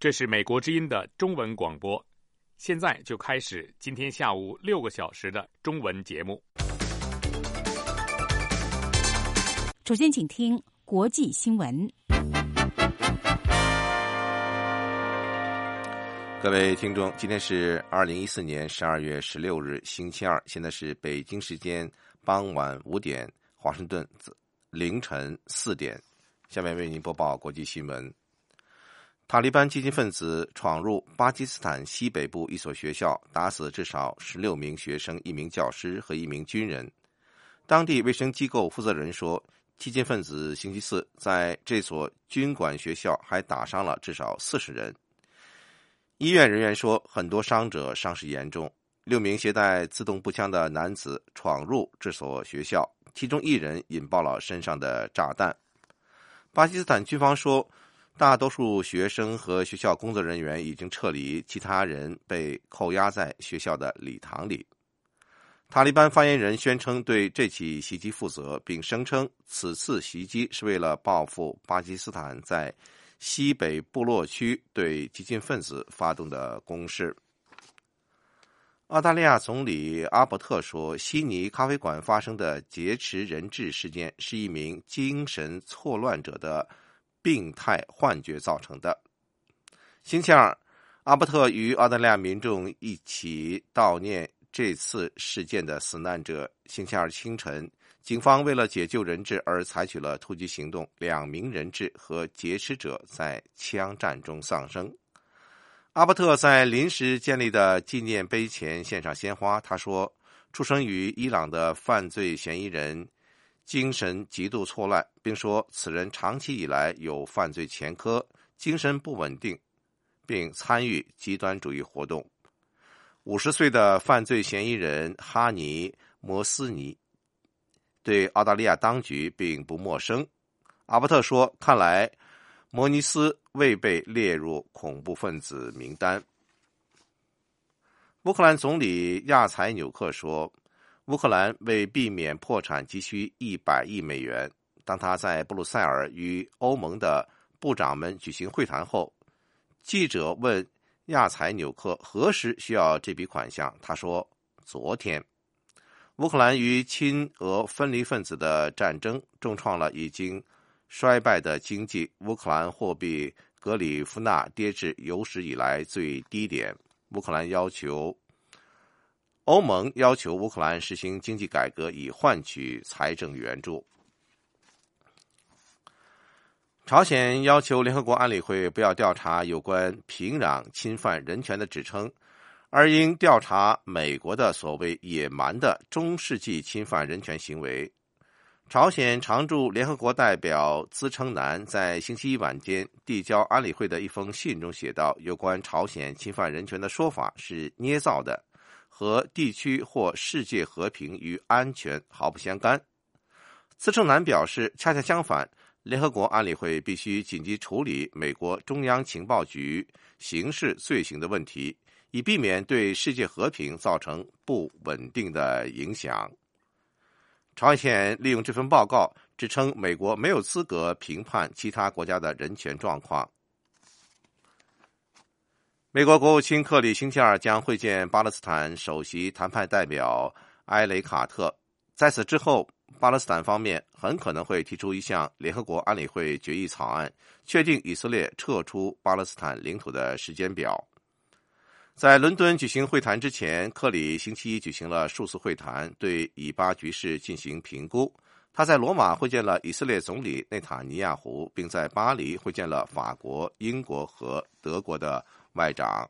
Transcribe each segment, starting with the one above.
这是美国之音的中文广播，现在就开始今天下午6个小时的中文节目。 首先请听国际新闻。 各位听众，今天是2014年12月16日星期二，现在是北京时间傍晚5点，华盛顿凌晨4点。下面为您播报国际新闻。塔利班激进分子闯入巴基斯坦西北部一所学校，打死至少16名学生、1名教师和1名军人。当地卫生机构负责人说，激进分子星期四在这所军管学校还打伤了至少40人。医院人员说，很多伤者伤势严重。6名携带自动步枪的男子闯入这所学校，其中1人引爆了身上的炸弹。巴基斯坦军方说，大多数学生和学校工作人员已经撤离，其他人被扣押在学校的礼堂里。塔利班发言人宣称对这起袭击负责，并声称此次袭击是为了报复巴基斯坦在西北部落区对激进分子发动的攻势。澳大利亚总理阿伯特说，悉尼咖啡馆发生的劫持人质事件是一名精神错乱者的病态幻觉造成的。星期二，阿伯特与澳大利亚民众一起悼念这次事件的死难者。星期二清晨，警方为了解救人质而采取了突击行动，2名人质和劫持者在枪战中丧生。阿伯特在临时建立的纪念碑前献上鲜花，他说，出生于伊朗的犯罪嫌疑人精神极度错乱，并说此人长期以来有犯罪前科，精神不稳定，并参与极端主义活动。50岁的犯罪嫌疑人哈尼摩斯尼对澳大利亚当局并不陌生。阿伯特说，看来摩尼斯未被列入恐怖分子名单。乌克兰总理亚采纽克说，乌克兰为避免破产急需100亿美元。当他在布鲁塞尔与欧盟的部长们举行会谈后，记者问亚采纽克何时需要这笔款项，他说，昨天。乌克兰与亲俄分离分子的战争重创了已经衰败的经济，乌克兰货币格里夫纳跌至有史以来最低点。欧盟要求乌克兰实行经济改革，以换取财政援助。朝鲜要求联合国安理会不要调查有关平壤侵犯人权的指称，而应调查美国的所谓野蛮的中世纪侵犯人权行为。朝鲜常驻联合国代表资称南在星期一晚间递交安理会的一封信中写道，有关朝鲜侵犯人权的说法是捏造的，和地区或世界和平与安全毫不相干。资称南表示，恰恰相反，联合国安理会必须紧急处理美国中央情报局刑事罪行的问题，以避免对世界和平造成不稳定的影响。朝鲜利用这份报告指称美国没有资格评判其他国家的人权状况。美国国务卿克里星期二将会见巴勒斯坦首席谈判代表埃雷卡特，在此之后，巴勒斯坦方面很可能会提出一项联合国安理会决议草案，确定以色列撤出巴勒斯坦领土的时间表。在伦敦举行会谈之前，克里星期一举行了数次会谈，对以巴局势进行评估。他在罗马会见了以色列总理内塔尼亚胡，并在巴黎会见了法国、英国和德国的外长。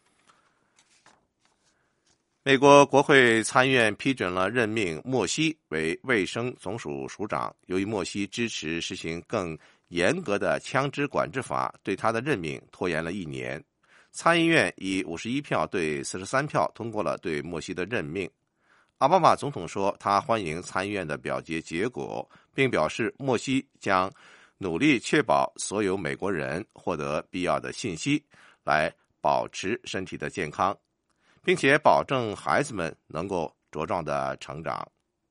美国国会参院批准了任命莫西为卫生总署署长。由于莫西支持实行更严格的枪支管制法，对他的任命拖延了1年。参议院以51票对43票通过了对莫西的任命。奥巴马总统说，他欢迎参议院的表决结果，并表示莫西将努力确保所有美国人获得必要的信息，来保持身体的健康，并且保证孩子们能够茁壮的成长。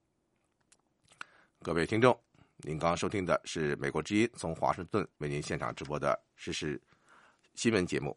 各位听众，您刚刚收听的是美国之音从华盛顿为您现场直播的时事新闻节目。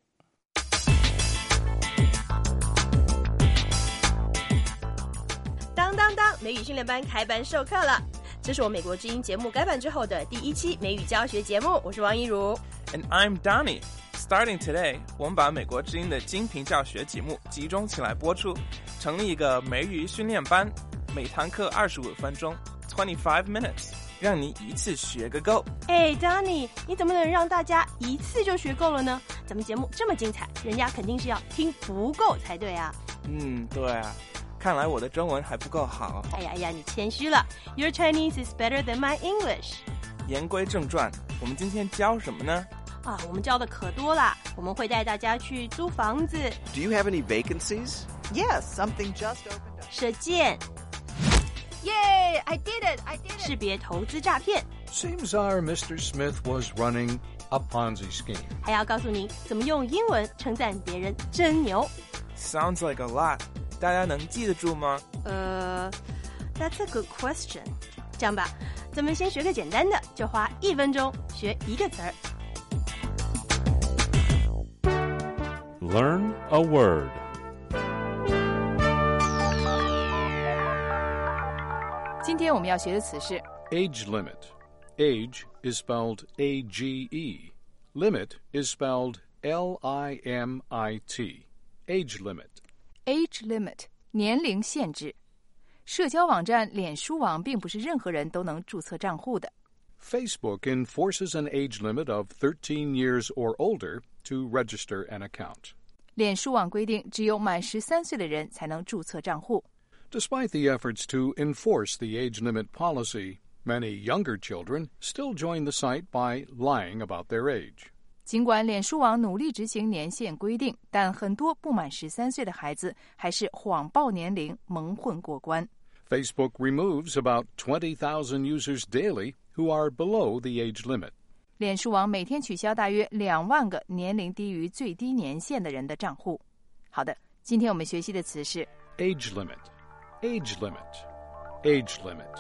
当当当，美语训练班开班授课了。这是我美国之音节目改版之后的第1期美语教学节目，我是王一如。 And I'm Donnie.Starting today, 我们把美国之音的精品教学节目集中起来播出，成立一个美语训练班，每堂课25分钟 ，25 minutes， 让你一次学个够。 Donnie， 你怎么能让大家一次就学够了呢？咱们节目这么精彩，人家肯定是要听不够才对啊。 对啊，看来我的中文还不够好。 哎呀，你谦虚了。Your Chinese is better than my English。 言归正传，我们今天教什么呢？ 我们教的可多啦，我们会带大家去租房子。 Do you have any vacancies? Yes, something just opened up. 射箭。 Yay! I did it! 识别投资诈骗。 Seems our Mr. Smith was running a Ponzi scheme. 还要告诉你怎么用英文称赞别人真牛。 Sounds like a lot. 大家能记得住吗 ？That's a good question. 这样吧，咱们先学个简单的，就花1分钟学一个词儿。 Learn a word. 今天我们要学的词是 Age limit. Age is spelled A-G-E. Limit is spelled L-I-M-I-T. Age limit. age limit 年龄限制。社交网站脸书网并不是任何人都能注册账户的。 Facebook enforces an age limit of 13 years or older to register an account. 脸书网规定只有满13岁的人才能注册账户。 Despite the efforts to enforce the age limit policy, many younger children still join the site by lying about their age. 尽管脸书网努力执行年限规定，但很多不满13岁的孩子还是谎报年龄蒙混过关。 Facebook removes about 20,000 users daily who are below the age limit. 脸书网每天取消大约2万个年龄低于最低年限的人的账户。好的，今天我们学习的词是 Age limit. Age limit. Age limit.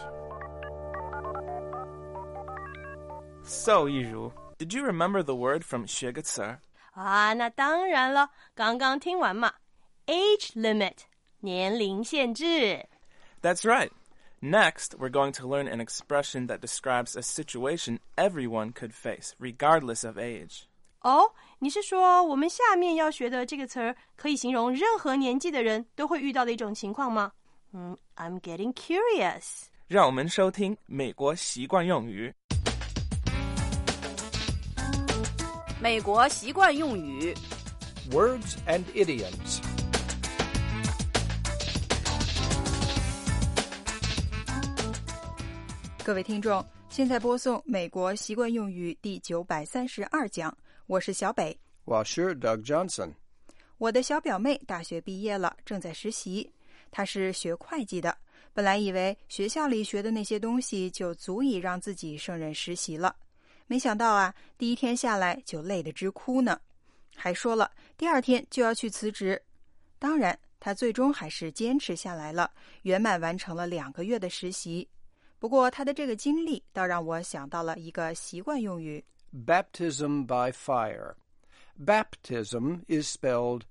So, 一如 Did you remember the word from 学个词儿？ 那当然了，刚刚听完嘛。Age limit 年龄限制。 That's right. Next, we're going to learn an expression that describes a situation everyone could face, regardless of age. 你是说我们下面要学的这个词儿可以形容任何年纪的人都会遇到的一种情况吗？I'm getting curious. 让我们收听美国习惯用语。 美国习惯用语 Words and idioms. 各位听众，现在播送美国习惯用语第932讲，我是小北。 我是 Doug Johnson。 我的小表妹大学毕业了，正在实习。她是学会计的，本来以为学校里学的那些东西就足以让自己胜任实习了，没想到第一天下来就累得直哭呢，还说了第2天就要去辞职。当然，她最终还是坚持下来了，圆满完成了2个月的实习。不过她的这个经历倒让我想到了一个习惯用语 Baptism by fire. Baptism is spelled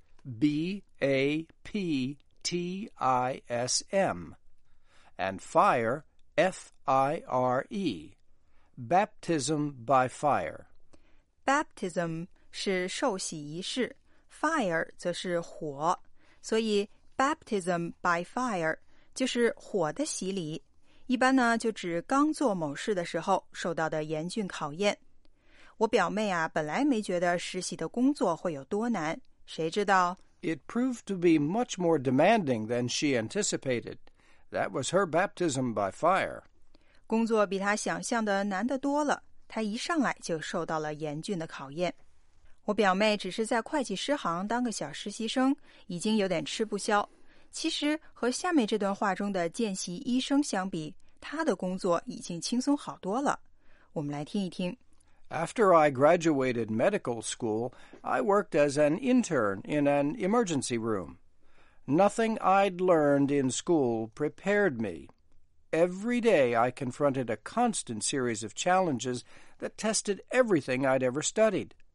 B-A-P-T-I-S-M and fire F-I-R-E. Baptism by fire. Baptism 是受洗仪式， fire 则是火，所以 Baptism by fire 就是火的洗礼。一般呢就指刚做某事的时候受到的严峻考验。我表妹本来没觉得实习的工作会有多难，谁知道 It proved to be much more demanding than she anticipated. That was her baptism by fire. 工作比她想象的难得多了，她一上来就受到了严峻的考验。我表妹只是在会计师行当个小实习生，已经有点吃不消。其实和下面这段话中的见习医生相比，她的工作已经轻松好多了。我们来听一听。 After I graduated medical school, I worked as an intern in an emergency room. Nothing I'd learned in school prepared me. Every day I confronted a constant series of challenges that tested everything I'd ever studied.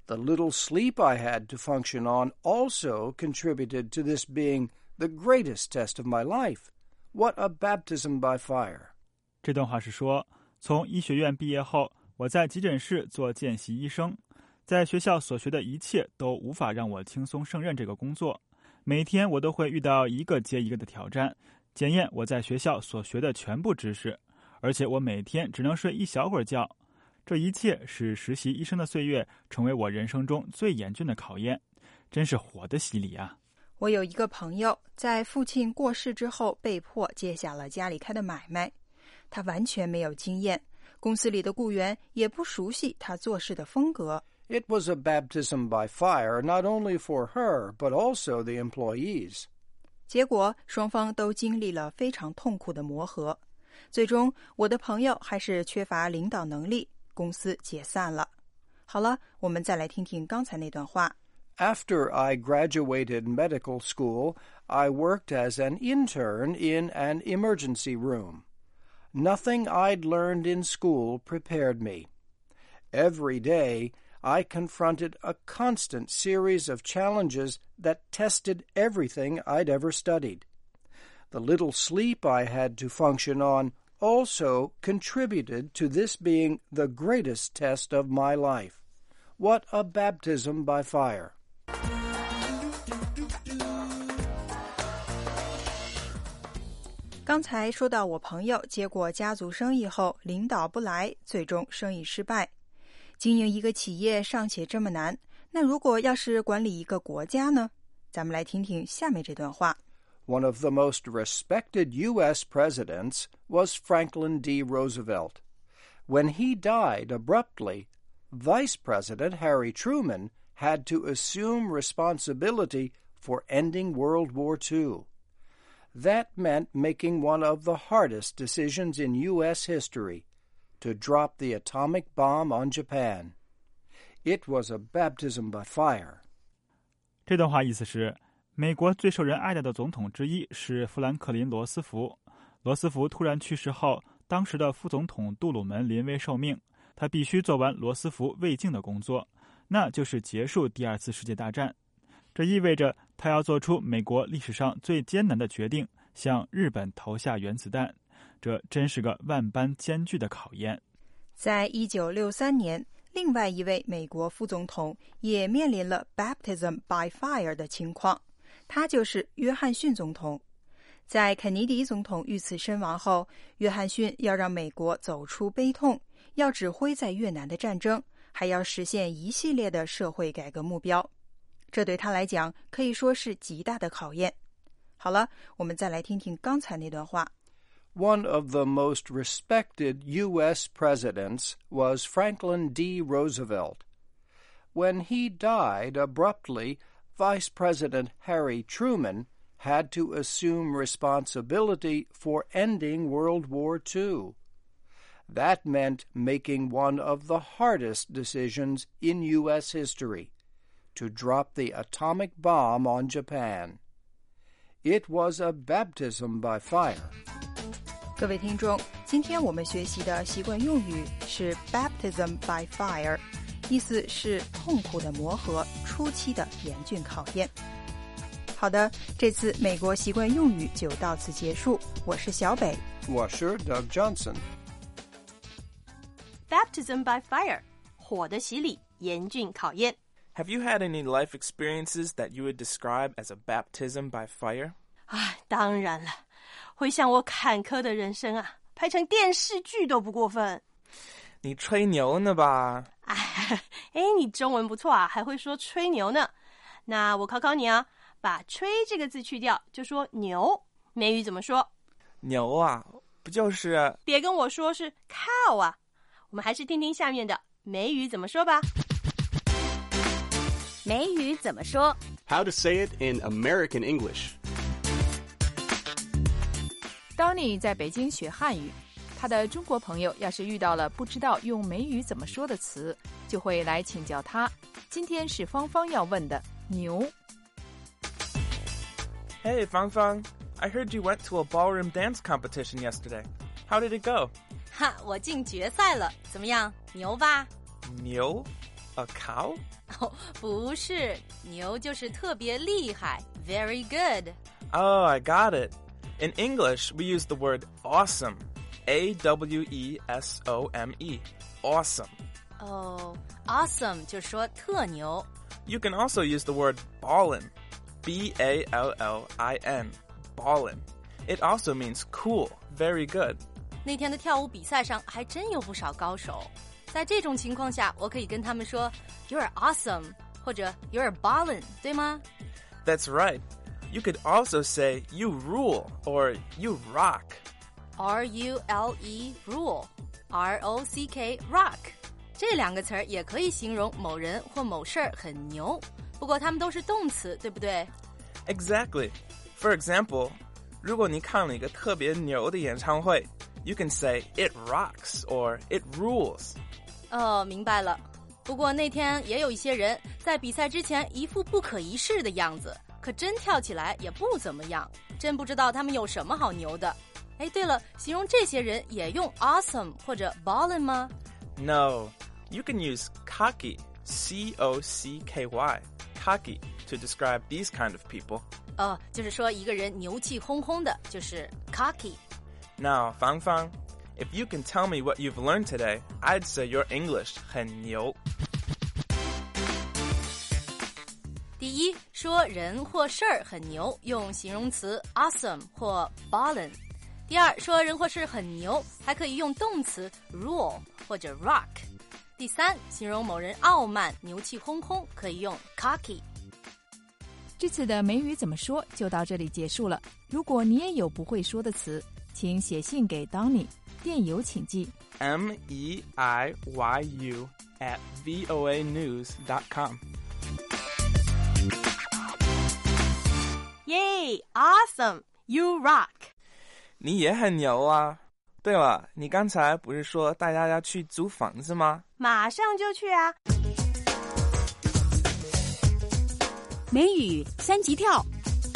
The little sleep I had to function on also contributed to this being the greatest test of my life. What a baptism by fire. 这段话是说，从医学院毕业后，我在急诊室做见习医生，在学校所学的一切都无法让我轻松胜任这个工作。每天我都会遇到一个接一个的挑战，检验我在学校所学的全部知识，而且我每天只能睡一小会儿觉。这一切使实习医生的岁月成为我人生中最严峻的考验，真是火的洗礼啊！ 我有一个朋友，在父亲过世之后，被迫接下了家里开的买卖。他完全没有经验，公司里的雇员也不熟悉他做事的风格。 It was a baptism by fire, not only for her, but also the employees. 结果双方都经历了非常痛苦的磨合，最终我的朋友还是缺乏领导能力，公司解散了。好了，我们再来听听刚才那段话。 After I graduated medical school, I worked as an intern in an emergency room. Nothing I'd learned in school prepared me. Every day, I confronted a constant series of challenges that tested everything I'd ever studied. The little sleep I had to function on also contributed to this being the greatest test of my life. What a baptism by fire! 刚才说到我朋友接过家族生意后，领导不来，最终生意失败。经营一个企业尚且这么难，那如果要是管理一个国家呢？咱们来听听下面这段话。 One of the most respected U.S. presidents was Franklin D. Roosevelt. When he died abruptly, Vice President Harry Truman had to assume responsibility for ending World War II. That meant making one of the hardest decisions in U.S. history, to drop the atomic bomb on Japan. It was a baptism by fire. 这段话意思是，美国最受人爱戴的总统之一是富兰克林·罗斯福。罗斯福突然去世后，当时的副总统杜鲁门临危受命，他必须做完罗斯福未竟的工作，那就是结束第二次世界大战。这意味着他要做出美国历史上最艰难的决定，向日本投下原子弹。这真是个万般艰巨的考验。 在1963年，另外一位美国副总统也面临了 baptism by fire 的情况，他就是约翰逊总统。在肯尼迪总统遇刺身亡后，约翰逊要让美国走出悲痛，要指挥在越南的战争，还要实现一系列的社会改革目标。这对他来讲可以说是极大的考验。好了，我们再来听听刚才那段话。 One of the most respected U.S. presidents was Franklin D. Roosevelt. When he died abruptly, Vice President Harry Truman had to assume responsibility for ending World War II. That meant making one of the hardest decisions in U.S. history, to drop the atomic bomb on Japan. It was a baptism by fire. 各位听众，今天我们学习的习惯用语是 baptism by fire， 意思是痛苦的磨合，初期的严峻考验。好的，这次美国习惯用语就到此结束。我是小北， 我是 Doug Johnson。 Baptism by fire， 火的洗礼，严峻考验。 Have you had any life experiences that you would describe as a baptism by fire? 当然了，回想我坎坷的人生啊，拍成电视剧都不过分。 你吹牛呢吧？ 你中文不错啊，还会说吹牛呢。那我考考你啊，把吹这个字去掉，就说牛。美语怎么说？ 牛啊，不就是…… 别跟我说是 cow 啊。我们还是听听下面的美语怎么说吧。 美语怎么说？ How to say it in American English. Donnie 在北京学汉语，他的中国朋友要是遇到了不知道用美语怎么说的词，就会来请教他。今天是芳芳要问的牛。 Hey, Fangfang, I heard you went to a ballroom dance competition yesterday. How did it go? 我进决赛了，怎么样？牛吧？ 牛？A cow? 不是，牛就是特别厉害 ，very good. Oh, I got it. In English, we use the word awesome. A-W-E-S-O-M-E. Awesome. Oh, awesome 就说特牛。 You can also use the word ballin'. B-A-L-L-I-N. Ballin'. It also means cool, very good. 那天的跳舞比赛上还真有不少高手。在这种情况下，我可以跟他们说 You're awesome 或者 You're ballin', 对吗？ That's right. You could also say you rule or you rock. R-U-L-E, rule. R-O-C-K, rock. 这两个词儿也可以形容某人或某事儿很牛，不过它们都是动词，对不对？ Exactly. For example, 如果你看了一个特别牛的演唱会 You can say it rocks or it rules. 哦，明白了。不过那天也有一些人在比赛之前一副不可一世的样子，可真跳起来也不怎么样，真不知道他们有什么好牛的。哎，对了，形容这些人也用 awesome 或者 ballin' 吗？ No, you can use cocky, C-O-C-K-Y, cocky, to describe these kind of people. 哦，就是说一个人牛气哄哄的，就是 cocky. Now, Fang Fang, if you can tell me what you've learned today, I'd say your English 很牛。 第一，说人或事儿很牛，用形容词 awesome 或 ballin'。第二，说人或事很牛，还可以用动词 rule 或者 rock。第三，形容某人傲慢、牛气哄哄，可以用 cocky。 这次的美语怎么说就到这里结束了。如果你也有不会说的词，请写信给 Donny， 电邮请寄 meiyu@voanews.com。 Yay, awesome, you rock. 你也很牛啊！对了，你刚才不是说大家要去租房子吗？ 马上就去啊！ 美语三级跳。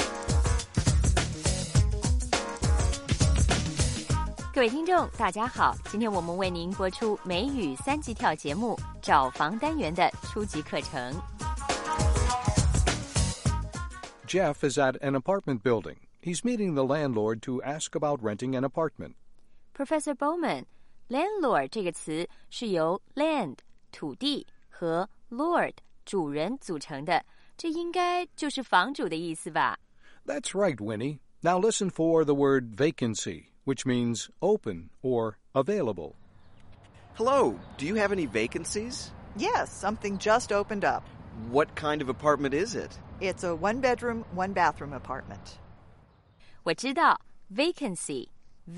各位听众，大家好！今天我们为您播出美语三级跳节目《找房单元》的初级课程。 Jeff is at an apartment building. He's meeting the landlord to ask about renting an apartment. Professor Bowman, landlord 这个词是由 land 土地和 lord 主人组成的，这应该就是房主的意思吧？ That's right, Winnie. Now listen for the word vacancy, which means open or available. Hello, do you have any vacancies? Yes, something just opened up. What kind of apartment is it? It's a one-bedroom, one-bathroom apartment. 我知道 vacancy,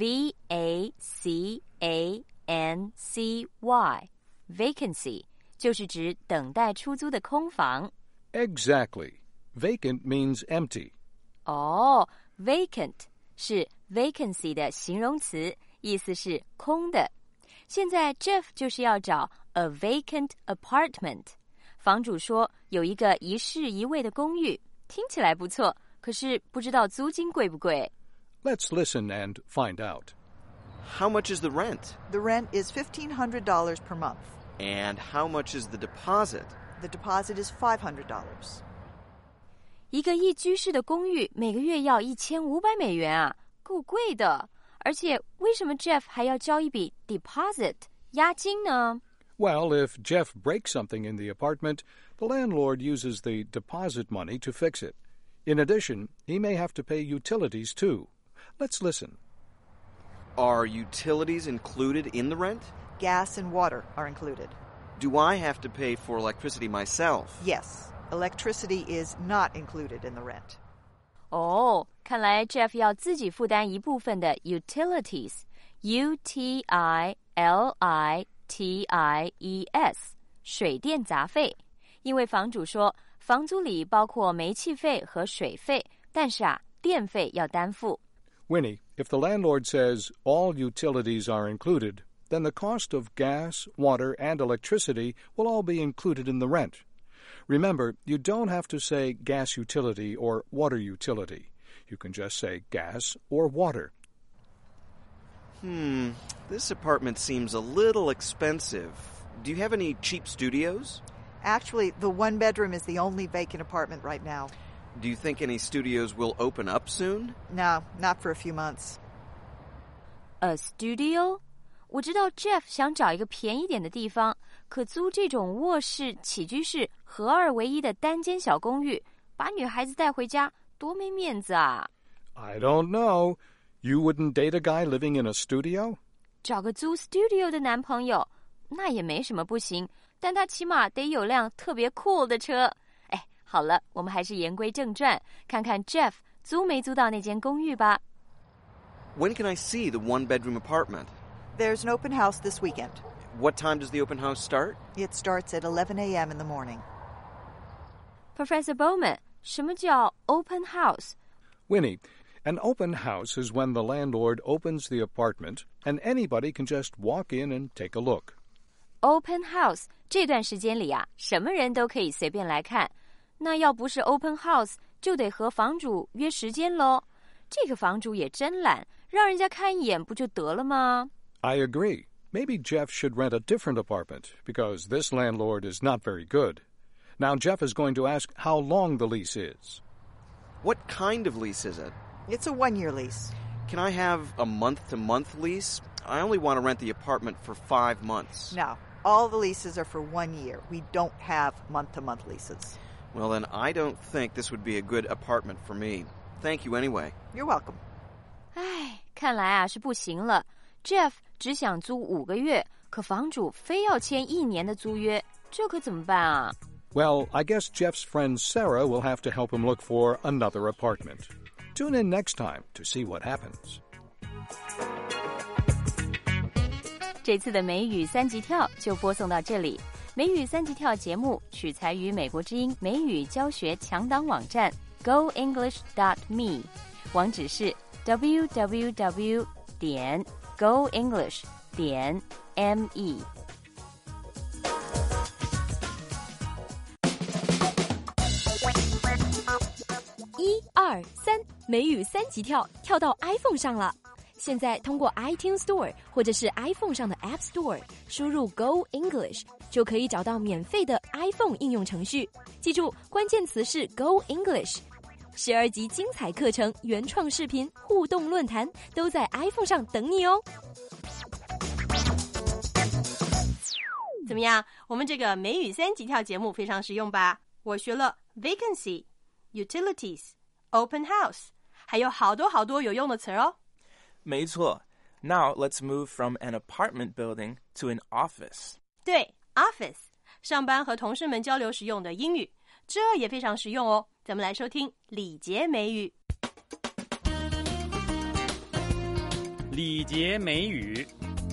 V-A-C-A-N-C-Y, vacancy 就是指等待出租的空房。 Exactly. Vacant means empty. 哦， vacant 是 vacancy 的形容词，意思是空的。现在 Jeff 就是要找 a vacant apartment。房主说有一个一室一卫的公寓，听起来不错，可是不知道租金贵不贵。 Let's listen and find out. How much is the rent? The rent is $1,500 per month. And how much is the deposit? The deposit is $500. 一个一居室的公寓每个月要$1500啊，够贵的。而且为什么 Jeff 还要交一笔 deposit 押金呢？ Well, if Jeff breaks something in the apartment, the landlord uses the deposit money to fix it. In addition, he may have to pay utilities too. Let's listen. Are utilities included in the rent? Gas and water are included. Do I have to pay for electricity myself? Yes, electricity is not included in the rent. 哦，看来 Jeff 要自己负担一部分的 utilities, U-T-I-L-I-T-I-E-S, 水电杂费。因为房主说房租里包括煤气费和水费，但是电费要担负。 Winnie, if the landlord says all utilities are included, then the cost of gas, water, and electricity will all be included in the rent. Remember, you don't have to say gas utility or water utility. You can just say gas or water. This apartment seems a little expensive. Do you have any cheap studios? Actually, the one bedroom is the only vacant apartment right now. Do you think any studios will open up soon? No, not for a few months. A studio? 我知道 Jeff 想找一个便宜点的地方，可租这种卧室、起居室合二为一的单间小公寓，把女孩子带回家，多没面子啊！ I don't know. You wouldn't date a guy living in a studio? 找个租 studio 的男朋友，那也没什么不行，但他起码得有辆特别cool的车。哎，好了，我们还是言归正传，看看 Jeff 租没租到那间公寓吧。 When can I see the one-bedroom apartment? There's an open house this weekend. What time does the open house start? It starts at 11 a.m. in the morning. Professor Bowman, 什么叫 open house? Winnie, an open house is when the landlord opens the apartment and anybody can just walk in and take a look. Open house 这段时间里啊，什么人都可以随便来看。那要不是 open house， 就得和房主约时间咯。这个房主也真懒，让人家看一眼不就得了吗？ I agree. Maybe Jeff should rent a different apartment because this landlord is not very good. Now Jeff is going to ask how long the lease is. What kind of lease is it? It's a one-year lease. Can I have a month-to-month lease? I only want to rent the apartment for 5 months. No, all the leases are for 1 year. We don't have month-to-month leases. Well, then I don't think this would be a good apartment for me. Thank you anyway. You're welcome. 唉，看来啊是不行了。Jeff 只想租5个月，可房主非要签1年的租约，这可怎么办啊？ Well, I guess Jeff's friend Sarah will have to help him look for another apartment. Tune in next time to see what happens. 这次的美语3级跳就播送到这里。美语3级跳节目取材于美国之音美语教学强档网站 goenglish.me， 网址是 www.goenglish.me。 1、2、3，美语3级跳，跳到 iPhone 上了。现在通过 iTunes Store 或者是 iPhone 上的 App Store 输入 Go English 就可以找到免费的 iPhone 应用程序。记住，关键词是 Go English。12集精彩课程、原创视频、互动论坛都在 iPhone 上等你哦。 怎么样？我们这个美语3级跳节目非常实用吧？我学了 vacancy、utilities、open house， 还有好多有用的词哦。 没错。Now let's move from an apartment building to an office. 对 ，office， 上班和同事们交流时用的英语，这也非常实用哦。咱们来收听礼节美语。 礼节美语。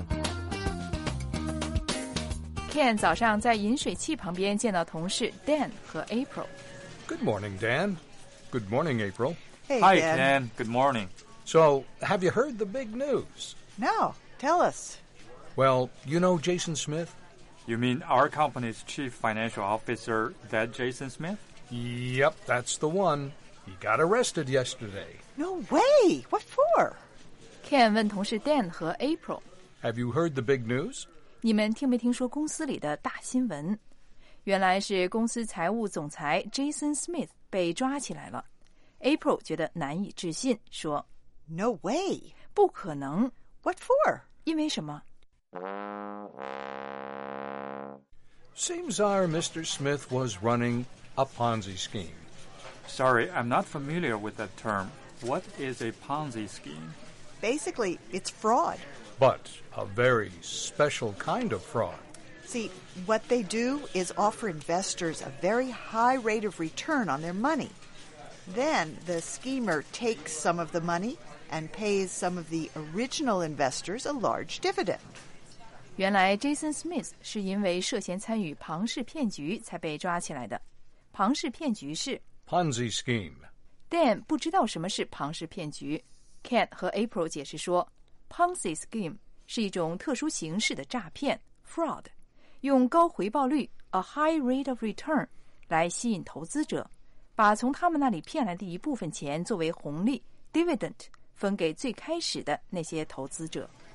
Ken 早上在饮水器旁边见到同事 Dan 和 April。 Good morning, Dan. Good morning, April. Hey, Hi, Dan. Ken. Good morning. So, have you heard the big news? No, tell us. Well, you know Jason Smith? You mean our company's chief financial officer, that Jason Smith? Yep, that's the one. He got arrested yesterday. No way! What for? Ken 问同事 Dan 和 April， Have you heard the big news? 你们听没听说公司里的大新闻？原来是公司财务总裁 Jason Smith 被抓起来了。April 觉得难以置信，说 No way! 不可能。 What for? 因为什么？ Seems our Mr. Smith was running a Ponzi scheme. Sorry, I'm not familiar with that term. What is a Ponzi scheme? Basically, it's fraud. But a very special kind of fraud. See, what they do is offer investors a very high rate of return on their money. Then the schemer takes some of the money and pays some of the original investors a large dividend. 原来 Jason Smith 是因为涉嫌参与庞氏骗局才被抓起来的。庞氏骗局是 Ponzi scheme. Dan 不知道什么是庞氏骗局。Ken 和 April 解释说 Ponzi scheme 是一种特殊形式的诈骗 fraud， 用高回报率 a high rate of return 来吸引投资者，把从他们那里骗来的一部分钱作为红利 dividend 分给最开始的那些投资者。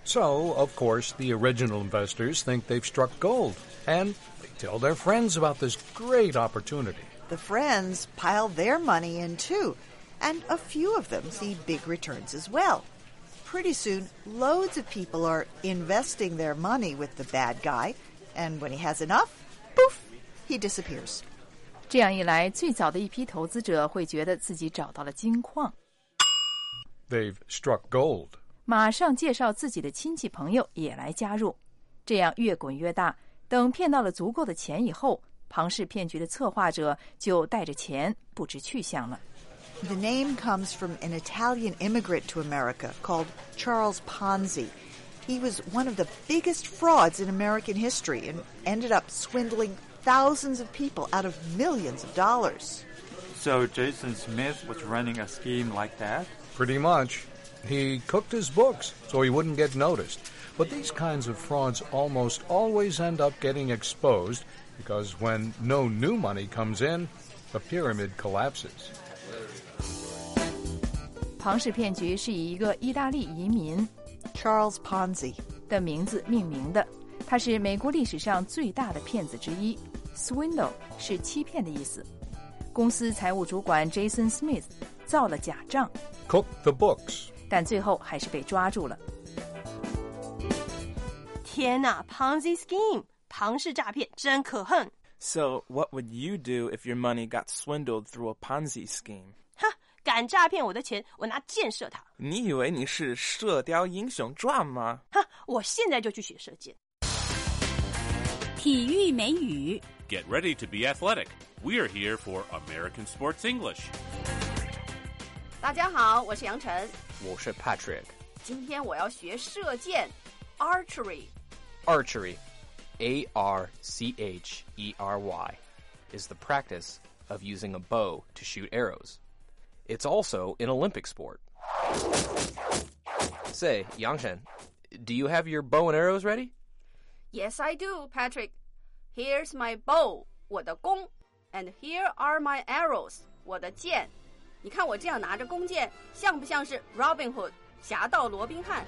So, of course, the original investors think they've struck gold, and they tell their friends about this great opportunity. The friends pile their money in too, and a few of them see big returns as well. Pretty soon, loads of people are investing their money with the bad guy, and when he has enough, poof, he disappears. 这样一来，最早的一批投资者会觉得自己找到了金矿， They've struck gold. 马上介绍自己的亲戚朋友也来加入，这样越滚越大。等骗到了足够的钱以后，庞氏骗局的策划者就带着钱不知去向了。 The name comes from an Italian immigrant to America called Charles Ponzi. He was one of the biggest frauds in American history and ended up swindling thousands of people out of millions of dollars. So Jason Smith was running a scheme like that? Pretty much. He cooked his books so he wouldn't get noticed. But these kinds of frauds almost always end up getting exposed because when no new money comes in, the pyramid collapses. 庞氏骗局是以一个意大利移民 Charles Ponzi 的名字命名的，他是美国历史上最大的骗子之一。Swindle 是欺骗的意思。公司财务主管 Jason Smith 造了假账 Cook the books. 但最后还是被抓住了。 天哪 ，Ponzi scheme， 庞氏诈骗真可恨。 So, what would you do if your money got swindled through a Ponzi scheme? 哈，敢诈骗我的钱，我拿箭射他。 你以为你是射雕英雄传吗？ 哈，我现在就去学射箭。 体育美语 Get ready to be athletic. We're here for American Sports English. 大家好，我是杨晨。 我是 Patrick. 今天我要学射箭 ，archery. Archery, A-R-C-H-E-R-Y, is the practice of using a bow to shoot arrows. It's also an Olympic sport. Say, Yangshen, do you have your bow and arrows ready? Yes, I do, Patrick. Here's my bow, 我的弓 and here are my arrows, 我的箭。你看我这样拿着弓箭，像不像是 Robin Hood, 侠盗罗宾汉？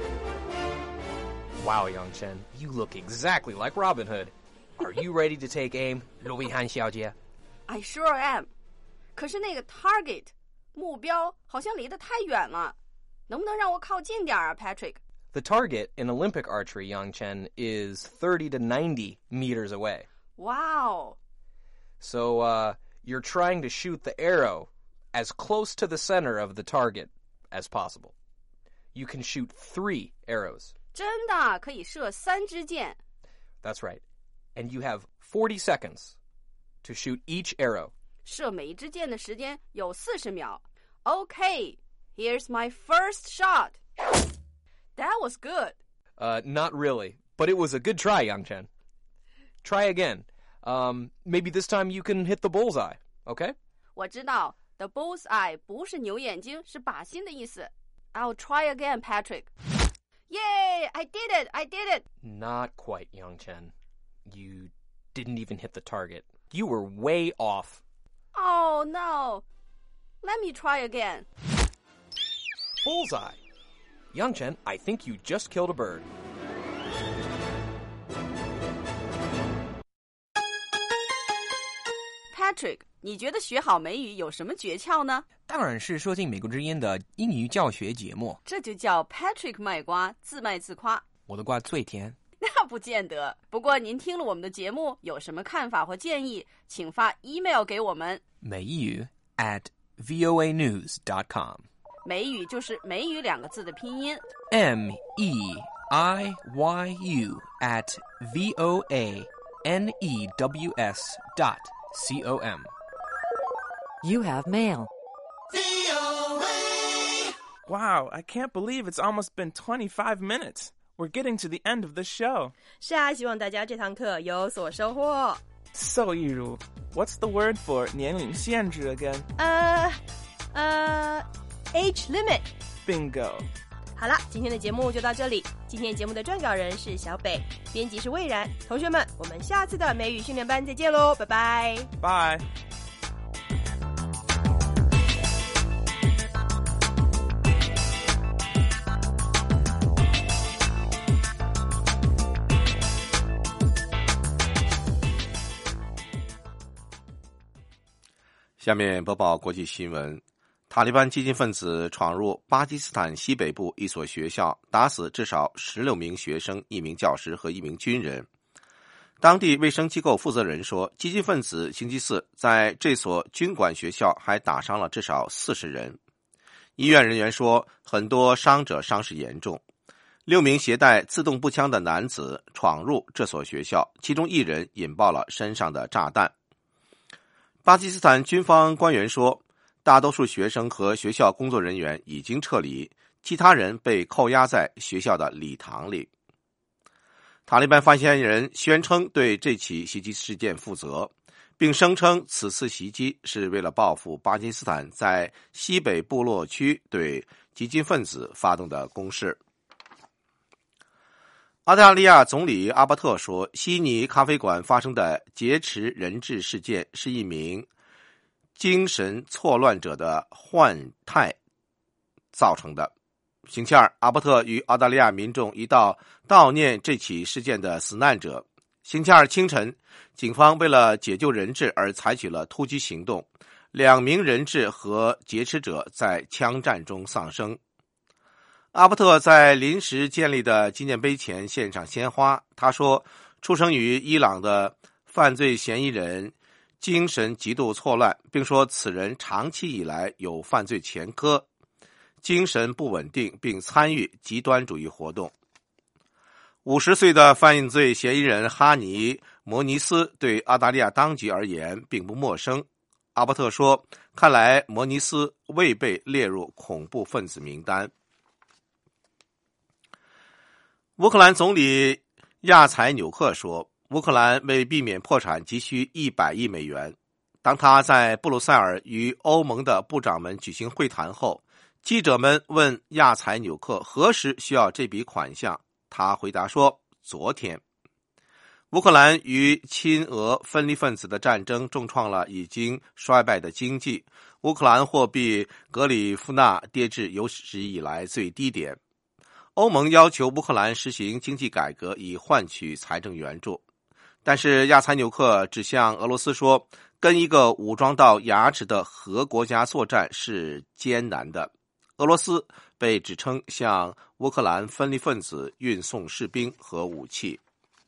Wow, Yangshen, you look exactly like Robin Hood. Are you ready to take aim, 罗宾汉小姐? I sure am. 可是那个 target 目标好像离得太远了，能不能让我靠近点啊 Patrick? The target in Olympic archery, Yangchen, is 30 to 90 meters away. Wow. So, you're trying to shoot the arrow as close to the center of the target as possible. You can shoot 3 arrows. 真的可以射3支箭。 That's right. And you have 40 seconds to shoot each arrow. 射每一支箭的时间有40秒。Okay, here's my first shot. That was good. Not really, but it was a good try, Yangchen. Try again. Maybe this time you can hit the bullseye, okay? 我知道 the bullseye 不是牛眼睛，是靶心的意思。I'll try again, Patrick. Yay! I did it! I did it! Not quite, Yangchen. You didn't even hit the target. You were way off. Oh, no. Let me try again. Bullseye. Yangchen, I think you just killed a bird. Patrick, 你觉得学好美语有什么诀窍呢？ 当然是说进美国之音的英语教学节目。 这就叫 Patrick 卖瓜，自卖自夸。 我的瓜最甜。 那不见得。不过您听了我们的节目，有什么看法或建议，请发 email 给我们。 美语 @voanews.com。 美语就是美语2个字的拼音。 MEIYU @VOANEWS.com. You have mail. Wow, I can't believe it's almost been 25 minutes. We're getting to the end of the show. 是啊，希望大家这堂课有所收获。 So, Yiru, what's the word for 年龄限制 again? Age limit. Bingo. 好了，今天的节目就到这里。今天节目的撰稿人是小北，编辑是魏然。同学们，我们下次的美语训练班再见喽，拜拜。 Bye. 下面播报国际新闻。塔利班激进分子闯入巴基斯坦西北部一所学校，打死至少16名学生、1名教师和1名军人。当地卫生机构负责人说，激进分子星期四在这所军管学校还打伤了至少40人。医院人员说，很多伤者伤势严重。6名携带自动步枪的男子闯入这所学校，其中1人引爆了身上的炸弹。巴基斯坦军方官员说，大多数学生和学校工作人员已经撤离，其他人被扣押在学校的礼堂里。塔利班发言人宣称对这起袭击事件负责，并声称此次袭击是为了报复巴基斯坦在西北部落区对激进分子发动的攻势。澳大利亚总理阿伯特说，悉尼咖啡馆发生的劫持人质事件是一名精神错乱者的幻态造成的。星期二，阿伯特与澳大利亚民众一道悼念这起事件的死难者。星期二清晨，警方为了解救人质而采取了突击行动，2名人质和劫持者在枪战中丧生。阿伯特在临时建立的纪念碑前献上鲜花。他说，出生于伊朗的犯罪嫌疑人精神极度错乱，并说此人长期以来有犯罪前科，精神不稳定，并参与极端主义活动。50岁的犯罪嫌疑人哈尼·摩尼斯对澳大利亚当局而言并不陌生。阿伯特说，看来摩尼斯未被列入恐怖分子名单。乌克兰总理亚采纽克说，乌克兰为避免破产急需100亿美元。当他在布鲁塞尔与欧盟的部长们举行会谈后，记者们问亚采纽克何时需要这笔款项，他回答说，昨天。乌克兰与亲俄分离分子的战争重创了已经衰败的经济，乌克兰货币格里夫纳跌至有史以来最低点。欧盟要求乌克兰实行经济改革以换取财政援助，但是亚采纽克指向俄罗斯说，跟一个武装到牙齿的核国家作战是艰难的。俄罗斯被指称向乌克兰分离分子运送士兵和武器。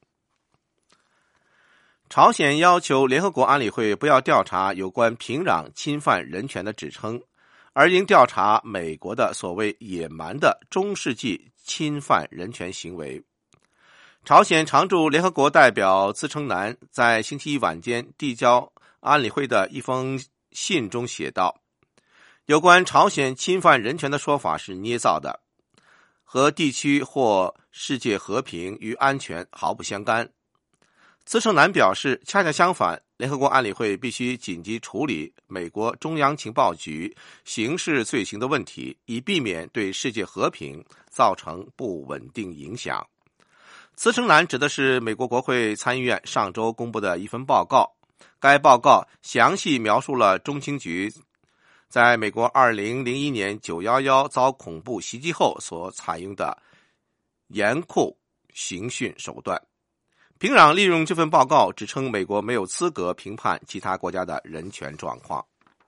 朝鲜要求联合国安理会不要调查有关平壤侵犯人权的指称，而应调查美国的所谓野蛮的中世纪侵犯人权行为。朝鲜常驻联合国代表资称南在星期一晚间递交安理会的一封信中写道，有关朝鲜侵犯人权的说法是捏造的，和地区或世界和平与安全毫不相干。资称南表示，恰恰相反，联合国安理会必须紧急处理美国中央情报局刑事罪行的问题，以避免对世界和平造成不稳定影响。资称南指的是美国国会参议院上周公布的一份报告，该报告详细描述了中情局在美国2001年911遭恐怖袭击后所采用的严酷刑讯手段。平壤利用这份报告指称美国没有资格评判其他国家的人权状况。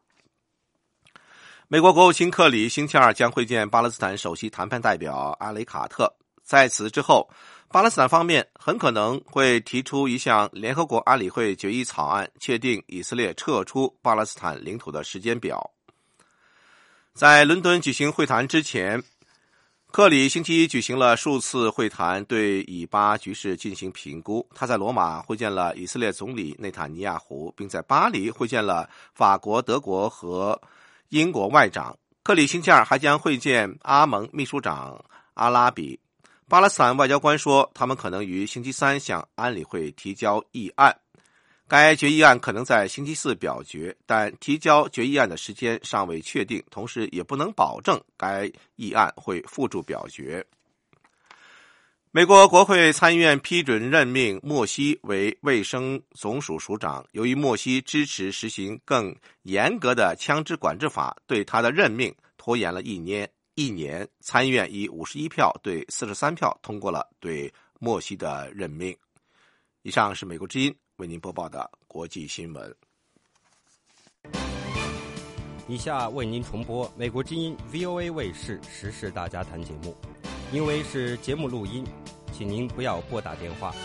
美国国务卿克里星期二将会见巴勒斯坦首席谈判代表阿雷卡特，在此之后，巴勒斯坦方面很可能会提出一项联合国安理会决议草案，确定以色列撤出巴勒斯坦领土的时间表。在伦敦举行会谈之前，克里星期一举行了数次会谈，对以巴局势进行评估。他在罗马会见了以色列总理内塔尼亚胡，并在巴黎会见了法国、德国和英国外长。克里星期二还将会见阿盟秘书长阿拉比。巴勒斯坦外交官说，他们可能于星期三向安理会提交议案。该决议案可能在星期四表决，但提交决议案的时间尚未确定，同时也不能保证该议案会付诸表决。美国国会参议院批准任命莫西为卫生总署署长，由于莫西支持实行更严格的枪支管制法，对他的任命拖延了一年，参议院以51票对43票通过了对莫西的任命。以上是美国之音为您播报的国际新闻。 以下为您重播美国之音 VOA 卫视时事大家谈节目，因为是节目录音，请您不要拨打电话。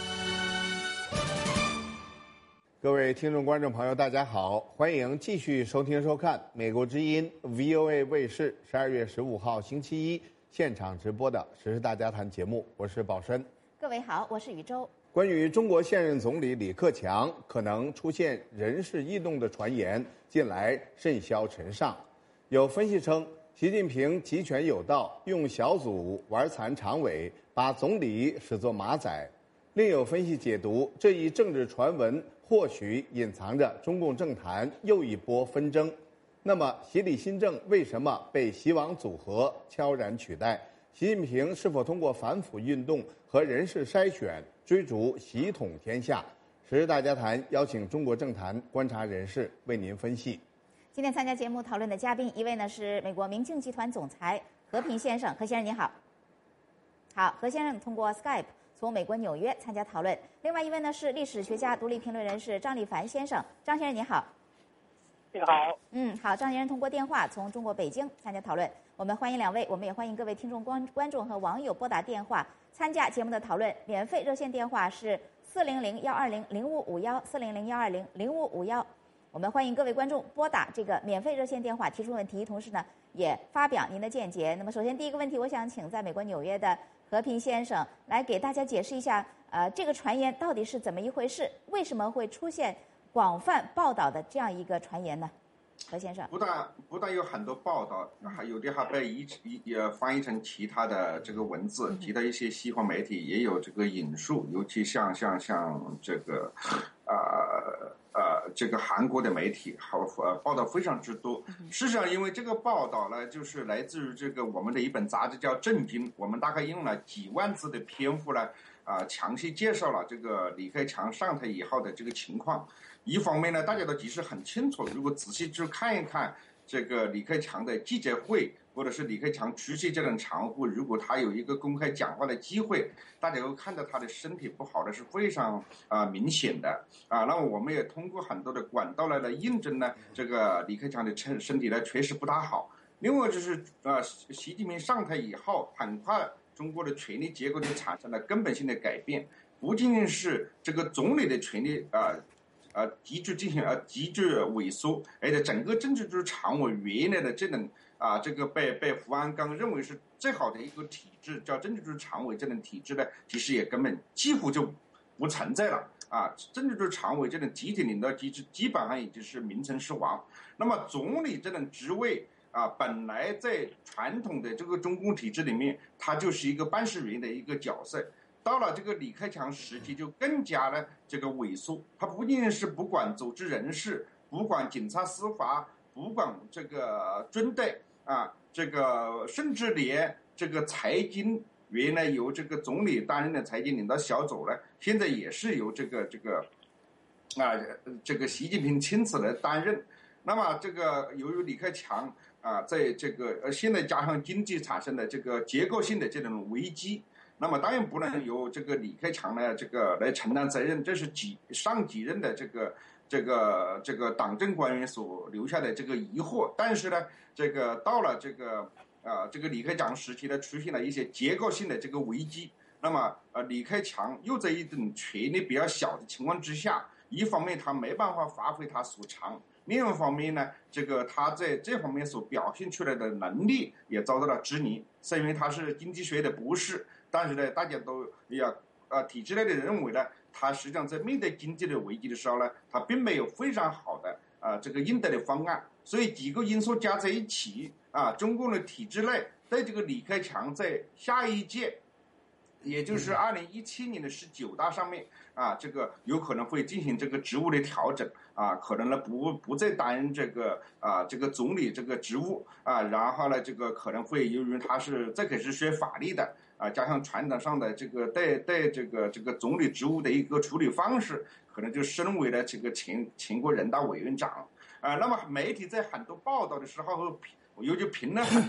各位听众观众朋友大家好，欢迎继续收听收看美国之音 VOA 卫视12月15号星期一现场直播的时事大家谈节目，我是宝生。 各位好，我是宇宙。 关于中国现任总理李克强可能出现人事异动的传言近来甚嚣尘上，有分析称习近平集权有道，用小组玩残常委，把总理视作马仔。另有分析解读，这一政治传闻或许隐藏着中共政坛又一波纷争。那么习李新政为什么被习王组合悄然取代？习近平是否通过反腐运动和人事筛选追逐习统天下？时事大家谈邀请中国政坛观察人士为您分析。 今天参加节目讨论的嘉宾，一位呢是美国明镜集团总裁何平先生，何先生您好。好，何先生通过 Skype 从美国纽约参加讨论。另外一位呢是历史学家、独立评论人士张立凡先生，张先生您好。 你好。 好，张先生通过电话从中国北京参加讨论。我们欢迎两位，我们也欢迎各位听众观众和网友拨打电话参加节目的讨论。免费热线电话是400-120-0551，400-120-0551。我们欢迎各位观众拨打这个免费热线电话提出问题，同时呢也发表您的见解。那么首先第一个问题，我想请在美国纽约的何平先生来给大家解释一下，这个传言到底是怎么一回事？为什么会出现广泛报道的这样一个传言呢？何先生， 不但有很多报道，还有的还被翻译成其他的这个文字，其他一些西方媒体也有这个引述，尤其像这个这个韩国的媒体报道非常之多。事实上，因为这个报道呢，就是来自于这个我们的一本杂志叫《震惊》，我们大概用了几万字的篇幅呢，详细介绍了这个李克强上台以后的这个情况。一方面呢，大家都其实很清楚，如果仔细去看一看这个李克强的记者会，或者是李克强出席这种场合，如果他有一个公开讲话的机会，大家会看到他的身体不好的是非常明显的那么我们也通过很多的管道来印证呢，这个李克强的身体呢确实不大好。另外就是习近平上台以后，很快中国的权力结构就产生了根本性的改变，不仅仅是这个总理的权力急剧萎缩，而且整个政治局常委原来的这种这个被胡鞍钢认为是最好的一个体制，叫政治局常委这种体制呢，其实也根本几乎就不存在了政治局常委这种集体领导机制基本上已经是名存实亡。那么总理这种职位本来在传统的这个中共体制里面，它就是一个办事员的一个角色。到了这个李克强时期，就更加的这个萎缩。他不仅仅是不管组织人事，不管警察司法，不管这个军队这个甚至连这个财经，原来由这个总理担任的财经领导小组呢，现在也是由这个习近平亲自来担任。那么这个由于李克强在这个现在加上经济产生的这个结构性的这种危机。那么当然不能由这个李克强呢这个来承担责任，这是上几任的这个党政官员所留下的这个疑惑。但是呢，这个到了这个李克强时期呢，出现了一些结构性的这个危机。那么李克强又在一种权力比较小的情况之下，一方面他没办法发挥他所长，另一方面呢，这个他在这方面所表现出来的能力也遭到了质疑，是因为他是经济学的博士。但是呢，大家都体制内的认为呢，他实际上在面对经济的危机的时候呢，他并没有非常好的这个应对的方案。所以几个因素加在一起中共的体制内对这个李克强在下一届，也就是2017年的19大上面这个有可能会进行这个职务的调整可能呢不再担任这个总理这个职务然后呢这个可能会由于他是这个是学法律的加上传统上的这个对这个总理职务的一个处理方式，可能就升为了这个全国人大委员长那么媒体在很多报道的时候尤其评论很多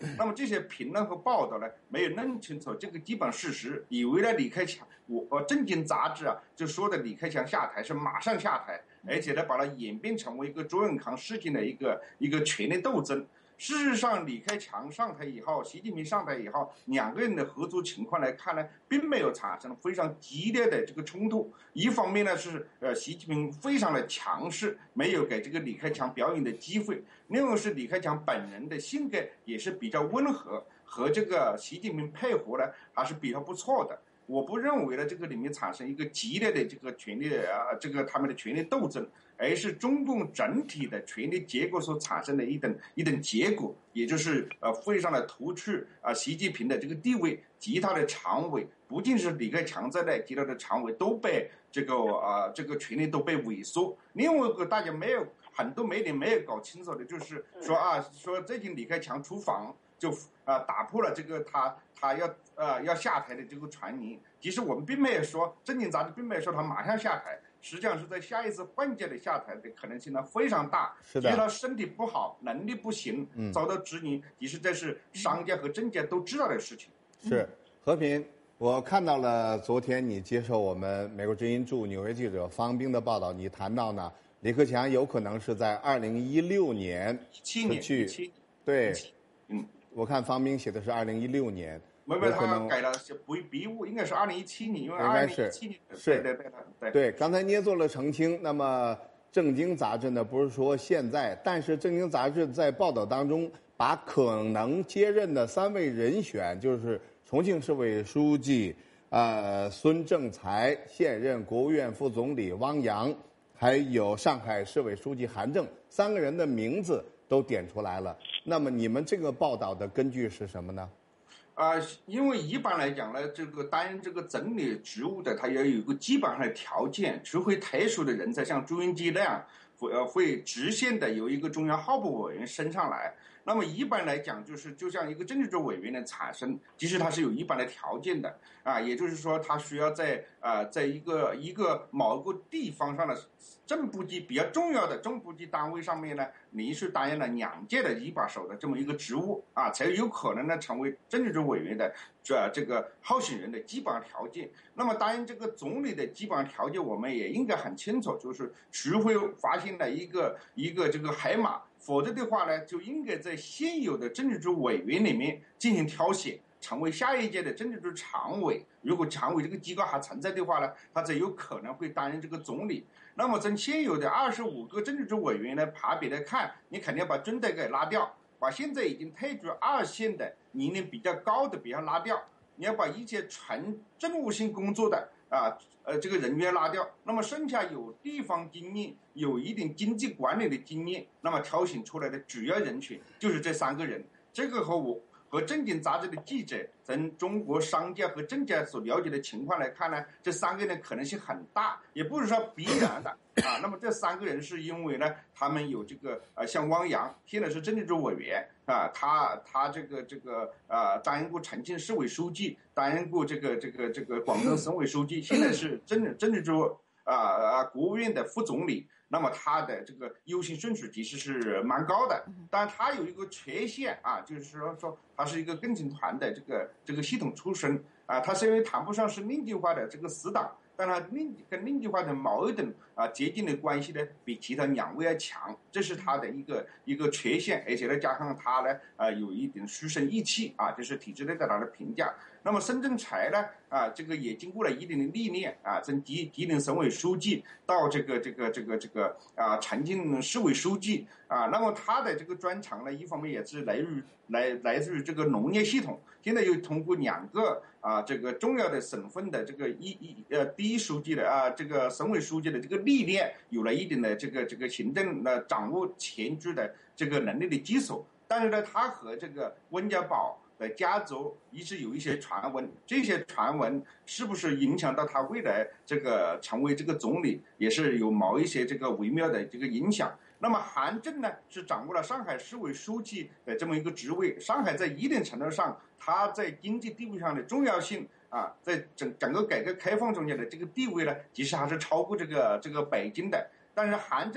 那么这些评论和报道呢，没有弄清楚这个基本事实，以为呢李克强，正经杂志啊就说的李克强下台是马上下台，而且呢把它演变成为一个周永康事件的一个权力斗争。事实上，李克强上台以后，习近平上台以后，两个人的合作情况来看呢，并没有产生非常激烈的这个冲突。一方面呢是习近平非常的强势，没有给这个李克强表演的机会；另外是李克强本人的性格也是比较温和，和这个习近平配合呢还是比较不错的。我不认为呢这个里面产生一个激烈的这个权力这个他们的权力斗争，而是中共整体的权力结构所产生的一等结果，也就是非常的突出习近平的这个地位，其他的常委不仅是李克强在内，其他的常委都被这个权力都被萎缩。另外一个大家很多媒体没有搞清楚的就是说最近李克强出访就打破了这个他要下台的这个传言。其实我们并没有说，正经杂志并没有说他马上下台，实际上是在下一次换届的下台的可能性呢非常大。 是的， 因为他身体不好，能力不行，遭到质疑，其实这是商家和政界都知道的事情。 是和平，我看到了昨天你接受我们美国之音驻纽约记者方斌的报道，你谈到呢，李克强有可能是在2016年 17 对，我看方斌写的是2016年。 没有，他改了笔误，应该是2017年，因为2017年是对。刚才你也做了澄清。那么正经杂志呢，不是说现在，但是正经杂志在报道当中把可能接任的3位人选，就是重庆市委书记孙政才，现任国务院副总理汪洋，还有上海市委书记韩正，3个人的名字都点出来了。那么你们这个报道的根据是什么呢？ 因为一般来讲呢，这个担任这个总理职务的，他要有一个基本上的条件，除非特殊的人才，像朱镕基那样，会直线的由一个中央候补委员升上来。那么一般来讲，就像一个政治局委员的产生，其实它是有一般的条件的也就是说，他需要在一个某个地方上的正部级比较重要的正部级单位上面呢，连续担任了2届的一把手的这么一个职务才有可能呢成为政治局委员的这个候选人的基本条件。那么担任这个总理的基本条件，我们也应该很清楚，就是除非发现了一个这个海马，否则的话呢，就应该在现有的政治局委员里面进行挑选，成为下一届的政治局常委。如果常委这个机构还存在的话呢，他才有可能会担任这个总理。那么从现有的25个政治局委员的排比来看，你肯定要把军队给拉掉，把现在已经退居2线的年龄比较高的比较拉掉，你要把一些纯政务性工作的这个人员拉掉，那么剩下有地方经验、有一定经济管理的经验，那么挑选出来的主要人选就是这3个人。这个和正经杂志的记者从中国商界和政界所了解的情况来看呢，这3个人可能性很大，也不是说必然的那么这3个人是因为呢，他们有这个像汪洋现在是政治局委员他这个担任过重庆市委书记，担任过这个广东省委书记，现在是政治局国务院的副总理。那么他的这个优先顺序其实是蛮高的，但他有一个缺陷就是说他是一个共青团的这个系统出身他虽然谈不上是另计划的这个死党，但他跟另计划的矛盾接近的关系呢，比其他2位要强，这是他的一个缺陷。而且呢，加上他呢有一点书生意气这是体制内对他的评价。那么孙政才呢这个也经过了一定的历练从吉林省委书记到这个重庆市委书记那么他的这个专长呢，一方面也是来自于这个农业系统，现在又通过2个这个重要的省份的这个第一书记的这个省委书记的这个历练，有了一定的这个行政掌握全局的这个能力的基础。但是呢，他和这个温家宝的家族一直有一些传闻，这些传闻是不是影响到他未来这个成为这个总理，也是有某一些这个微妙的这个影响。那么韩正呢，是掌握了上海市委书记的这么一个职位，上海在一定程度上，他在经济地位上的重要性在整个改革开放中间的这个地位呢，其实还是超过这个北京的。但是韩正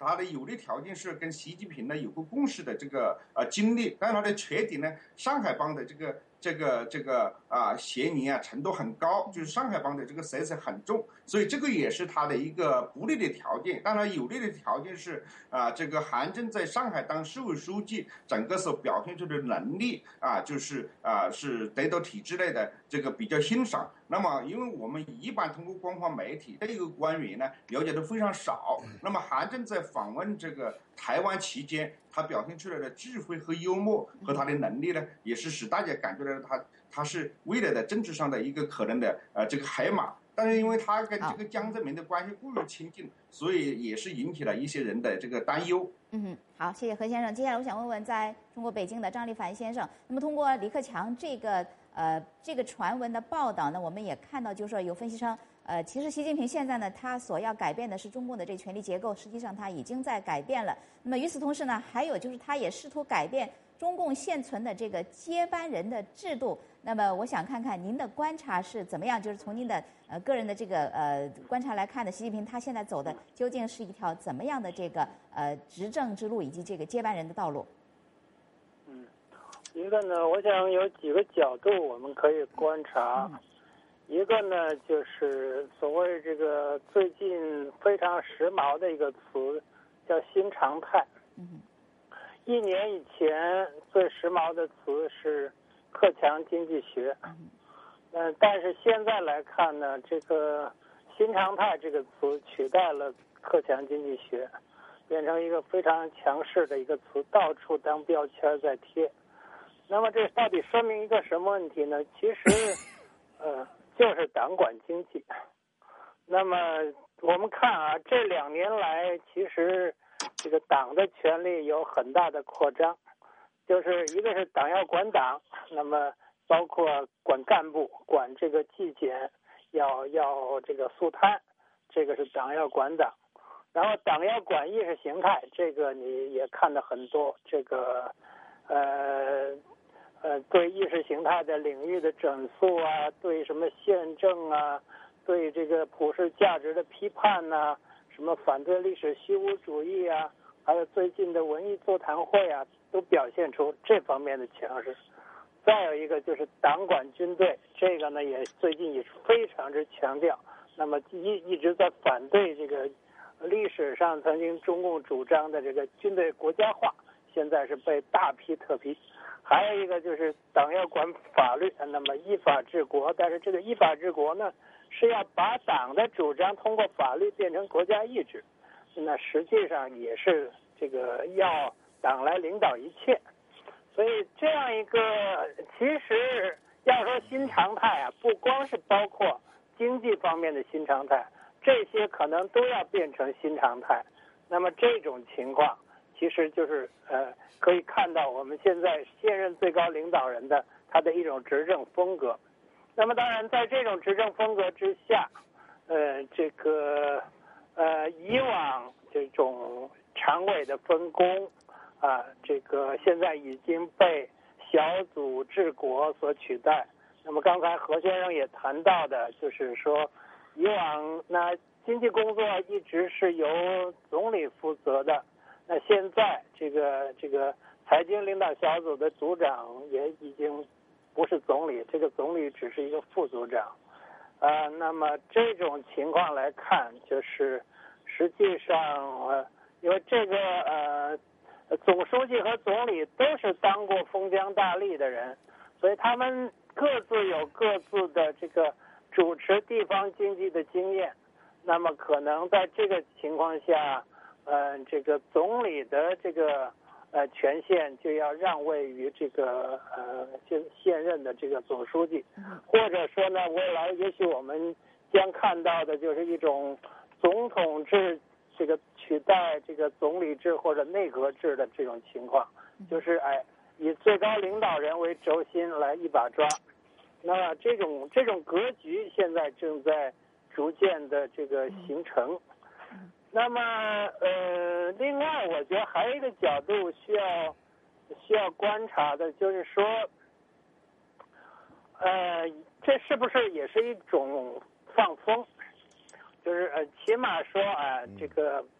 它的有利条件是跟习近平呢有过共识的这个经历，但它的缺点呢，上海帮的这个嫌疑程度很高，就是上海帮的这个色彩很重，所以这个也是他的一个不利的条件。当然有利的条件是这个韩正在上海当市委书记，整个所表现出的能力就是是得到体制内的这个比较欣赏。那么因为我们一般通过官方媒体对这个官员呢了解的非常少，那么韩正在访问这个台湾期间，他表现出来的智慧和幽默和他的能力呢，也是使大家感觉到他是未来的政治上的一个可能的这个海马。但是因为他跟这个江泽民的关系过于亲近，所以也是引起了一些人的这个担忧。 好，谢谢何先生。接下来我想问问在中国北京的张立凡先生，那么通过李克强这个传闻的报道呢，我们也看到就是说有分析称其实习近平现在呢，他所要改变的是中共的这权力结构，实际上他已经在改变了。那么与此同时呢，还有就是他也试图改变中共现存的这个接班人的制度。那么我想看看您的观察是怎么样，就是从您的个人的这个观察来看的，习近平他现在走的究竟是一条怎么样的这个执政之路，以及这个接班人的道路？ 一个呢，我想有几个角度我们可以观察。一个呢，就是所谓这个最近非常时髦的一个词，叫新常态。1年以前最时髦的词是克强经济学。但是现在来看呢，这个新常态这个词取代了克强经济学，变成一个非常强势的一个词，到处当标签在贴。那么这到底说明一个什么问题呢？其实就是党管经济。那么我们看这2年来其实这个党的权力有很大的扩张，就是一个是党要管党，那么包括管干部，管这个纪检，要这个肃贪，这个是党要管党。然后党要管意识形态，这个你也看到很多，这个对意识形态的领域的整肃对什么宪政对这个普世价值的批判什么反对历史虚无主义还有最近的文艺座谈会都表现出这方面的强势。再有一个就是党管军队，这个呢也最近也非常之强调，那么一直在反对这个历史上曾经中共主张的这个军队国家化，现在是被大批特批。还有一个就是党要管法律，那么依法治国，但是这个依法治国呢，是要把党的主张通过法律变成国家意志，那实际上也是这个要党来领导一切。所以这样一个，其实要说新常态不光是包括经济方面的新常态，这些可能都要变成新常态。那么这种情况其实就是可以看到我们现在现任最高领导人的他的一种执政风格。那么当然在这种执政风格之下，这个以往这种常委的分工这个现在已经被小组治国所取代。那么刚才何先生也谈到的，就是说以往那经济工作一直是由总理负责的，那现在这个财经领导小组的组长也已经不是总理，这个总理只是一个副组长。那么这种情况来看，就是实际上因为这个总书记和总理都是当过封疆大吏的人，所以他们各自有各自的这个主持地方经济的经验。那么可能在这个情况下，这个总理的这个权限就要让位于这个就现任的这个总书记，或者说呢，未来也许我们将看到的就是一种总统制这个取代这个总理制或者内阁制的这种情况，就是以最高领导人为轴心来一把抓。那这种格局现在正在逐渐的这个形成。那么另外我觉得还有一个角度需要观察的，就是说这是不是也是一种放风，就是起码说这个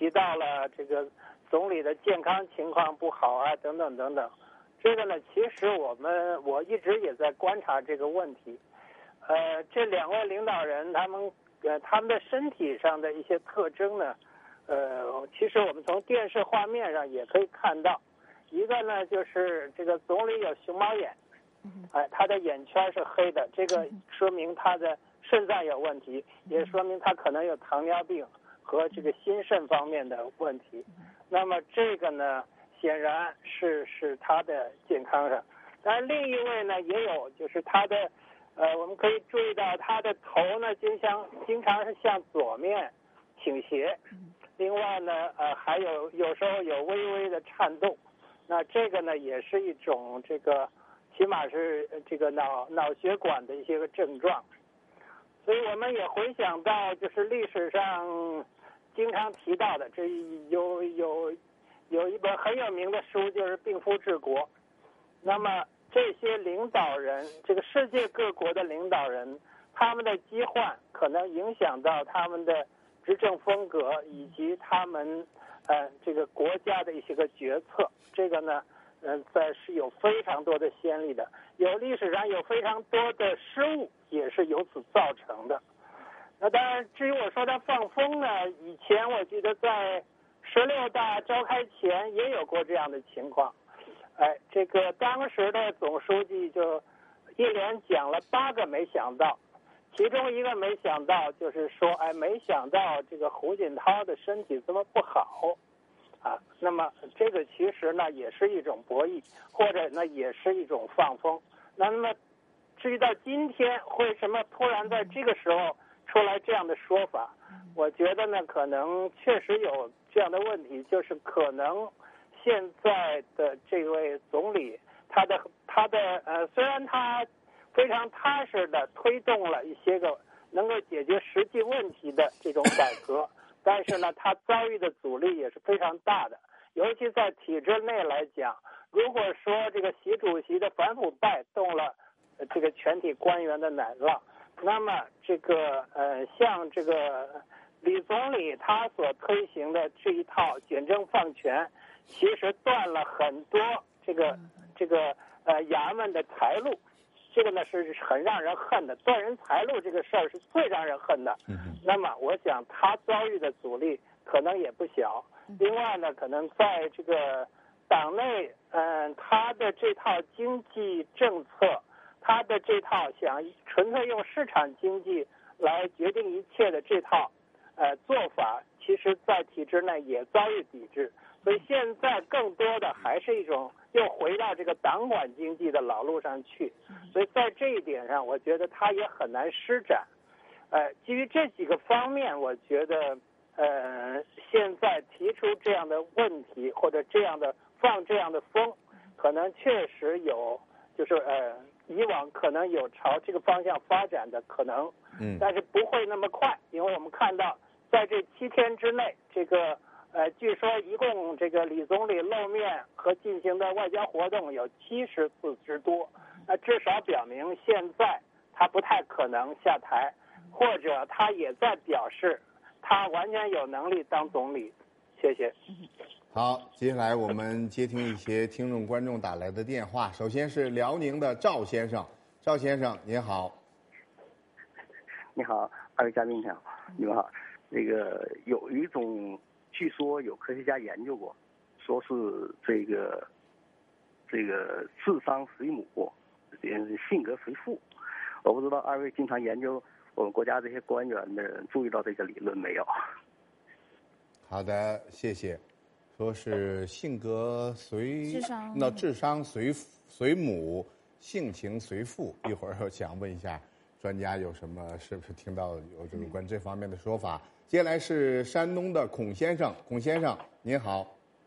提到了这个总理的健康情况不好啊，等等等等。这个呢，其实我一直也在观察这个问题。这2位领导人他们的身体上的一些特征呢，其实我们从电视画面上也可以看到。一个呢，就是这个总理有熊猫眼，他的眼圈是黑的，这个说明他的肾脏有问题，也说明他可能有糖尿病和这个心肾方面的问题。那么这个呢，显然是他的健康上。但是另一位呢，也有就是他的，我们可以注意到他的头呢，经常是向左面倾斜。另外呢，还有时候有微微的颤动。那这个呢，也是一种这个，起码是这个脑血管的一些个症状。所以我们也回想到，就是历史上经常提到的，这有一本很有名的书，就是《病夫治国》。那么这些领导人，这个世界各国的领导人，他们的疾患可能影响到他们的执政风格以及他们这个国家的一些个决策。这个呢，是有非常多的先例的，历史上有非常多的失误也是由此造成的。那当然，至于我说他放风呢，以前我记得在16大召开前也有过这样的情况。这个当时的总书记就一连讲了8个没想到，其中一个没想到就是说，没想到这个胡锦涛的身体这么不好。那么这个其实呢也是一种博弈，或者呢也是一种放风。那么至于到今天为什么突然在这个时候出来这样的说法，我觉得呢可能确实有这样的问题，就是可能现在的这位总理，他的虽然他非常踏实的推动了一些个能够解决实际问题的这种改革。但是呢，他遭遇的阻力也是非常大的，尤其在体制内来讲，如果说这个习主席的反腐败动了这个全体官员的奶酪，那么这个像这个李总理他所推行的这一套简政放权，其实断了很多这个衙门的财路。这个呢是很让人恨的，断人财路这个事儿是最让人恨的。那么我想他遭遇的阻力可能也不小。另外呢，可能在这个党内，他的这套经济政策，他的这套想纯粹用市场经济来决定一切的这套做法，其实在体制内也遭遇抵制。所以现在更多的还是一种又回到这个党管经济的老路上去，所以在这一点上，我觉得他也很难施展。基于这几个方面，我觉得现在提出这样的问题或者放这样的风，可能确实有，就是以往可能有朝这个方向发展的可能，但是不会那么快，因为我们看到在这7天之内，这个。据说一共这个李总理露面和进行的外交活动有70次之多，至少表明现在他不太可能下台，或者他也在表示他完全有能力当总理。谢谢。 好，接下来我们接听一些听众观众打来的电话。首先是辽宁的赵先生，赵先生您好。 你好，2位嘉宾你好，你们好。那个有一种。据说有科学家研究过，说是这个智商随母，性格随父。我不知道2位经常研究我们国家这些官员的人注意到这个理论没有？ 好的，谢谢。说是性格随智商随母，性情随父。一会儿我想问一下专家有什么，是不是听到有这个关于这方面的说法？接下来是山东的孔先生，孔先生您好。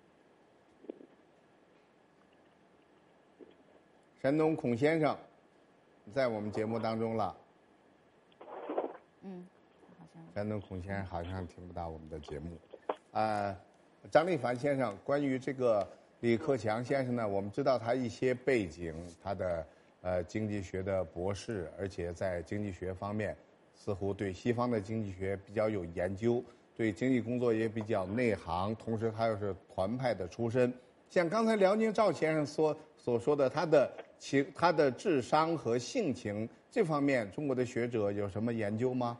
山东孔先生在我们节目当中了。山东孔先生好像听不到我们的节目。张立凡先生，关于这个李克强先生呢，我们知道他一些背景，他的经济学的博士，而且在经济学方面似乎对西方的经济学比较有研究。 对经济工作也比较内行，同时他又是团派的出身。像刚才辽宁赵先生所说的，他的智商和性情这方面，中国的学者有什么研究吗？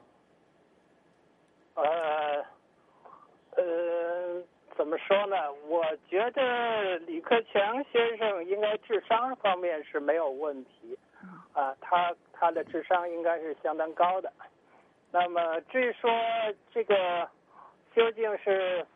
怎么说呢？我觉得李克强先生应该智商方面是没有问题，他的智商应该是相当高的。那么至于说这个究竟是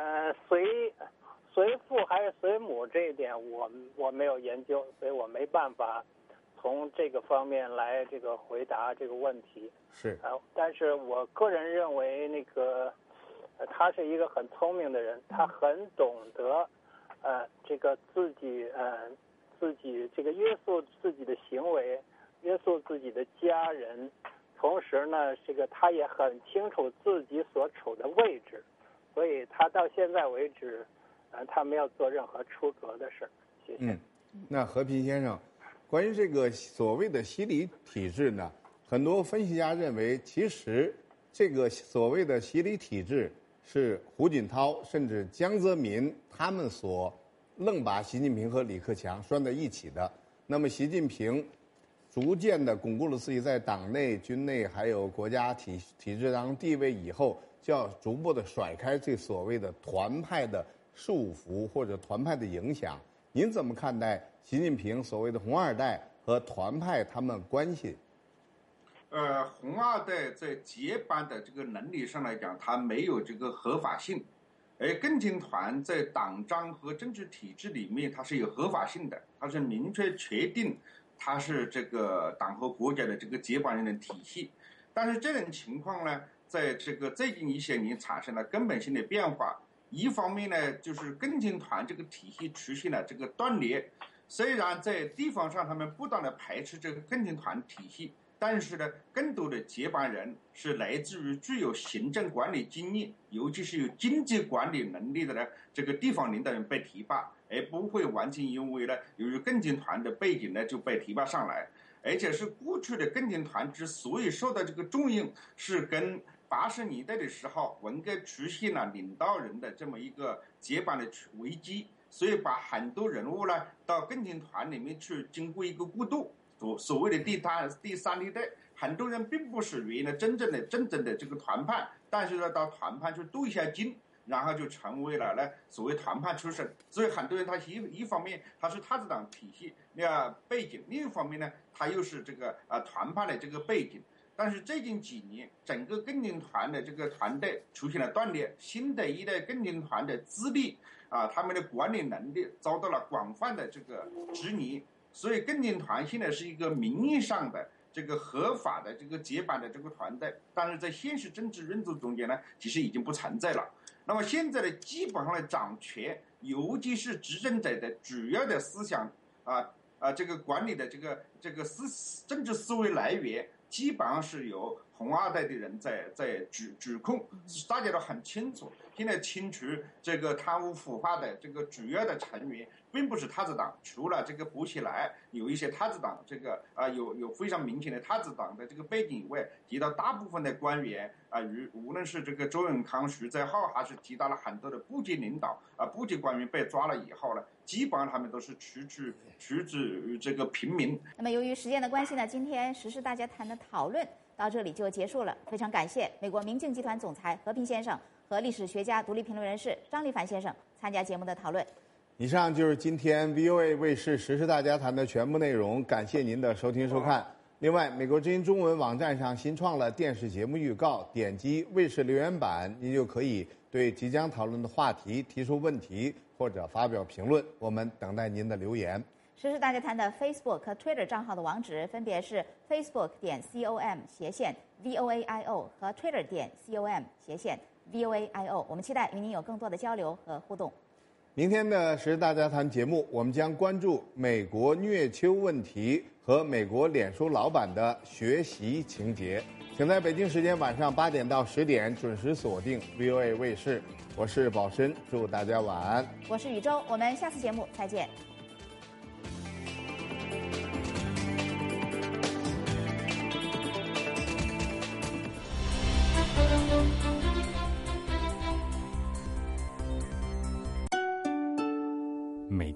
随父还是随母这一点，我没有研究，所以我没办法从这个方面来这个回答这个问题。 是但是我个人认为他是一个很聪明的人，他很懂得这个自己这个约束自己的行为，约束自己的家人，同时呢这个他也很清楚自己所处的位置，所以他到现在为止他没有做任何出格的事儿。谢谢。 那和平先生，关于这个所谓的习李体制呢，很多分析家认为，其实这个所谓的习李体制是胡锦涛甚至江泽民他们所愣把习近平和李克强拴在一起的。那么习近平逐渐的巩固了自己在党内、军内还有国家体制当中地位以后，就要逐步的甩开这所谓的团派的束缚或者团派的影响。您怎么看待习近平所谓的红二代和团派他们关系？ 红二代在接班的这个能力上来讲，他没有这个合法性，而更青团在党章和政治体制里面，它是有合法性的，它是明确确定它是这个党和国家的这个接班人的体系。但是这种情况呢，在这个最近一些年产生了根本性的变化。一方面呢，就是更青团这个体系出现了这个断裂，虽然在地方上他们不断的排斥这个更青团体系，但是呢，更多的接班人是来自于具有行政管理经验，尤其是有经济管理能力的呢这个地方领导人被提拔，而不会完全因为呢由于更青团的背景呢就被提拔上来。而且是过去的更青团之所以受到这个重用，是跟80年代的时候文革出现了领导人的这么一个接班的危机，所以把很多人物呢到更青团里面去经过一个过渡。所谓的第三地代，很多人并不是原来真正的这个团派，但是呢到团派去镀一下金，然后就成为了呢所谓团派出身。所以很多人他一方面他是太子党体系背景，另一方面呢他又是这个团派的这个背景。但是最近几年，整个更青团的这个团队出现了断裂，新的一代更青团的资历他们的管理能力遭到了广泛的这个质疑。所以更青团现在是一个名义上的这个合法的这个接班的这个团队，但是在现实政治运作中间呢，其实已经不存在了。那么现在的基本上的掌权，尤其是执政者的主要的思想这个管理的这个政治思维来源，基本上是由红二代的人在指控，大家都很清楚。现在清除这个贪污腐败的这个主要的成员，并不是太子党，除了这个薄熙来有一些太子党这个有非常明显的太子党的这个背景以外，提到大部分的官员无论是这个周永康、徐载浩，还是提到了很多的部级领导部级官员被抓了以后呢，基本上他们都是处置于这个平民。 那么由于时间的关系呢，今天时事大家谈的讨论到这里就结束了。非常感谢美国明镜集团总裁和平先生和历史学家、独立评论人士张立凡先生参加节目的讨论。 以上就是今天 VOA 卫视时事大家谈的全部内容，感谢您的收听收看。另外，美国之音中文网站上新创了电视节目预告，点击卫视留言板，您就可以对即将讨论的话题提出问题或者发表评论，我们等待您的留言。 时事大家谈的 Facebook 和 Twitter 账号的网址分别是 facebook.com/VOAIO 和 Twitter.com/VOAIO。我们期待与您有更多的交流和互动。 明天的时事大家谈节目，我们将关注美国虐囚问题和美国脸书老板的学习情节。请在北京时间晚上8点到10点准时锁定 VOA 卫视。我是宝申，祝大家晚安。 我是宇宙，我们下次节目再见。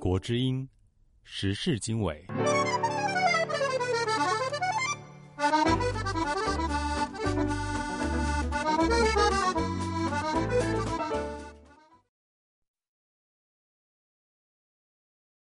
国之音时事经纬。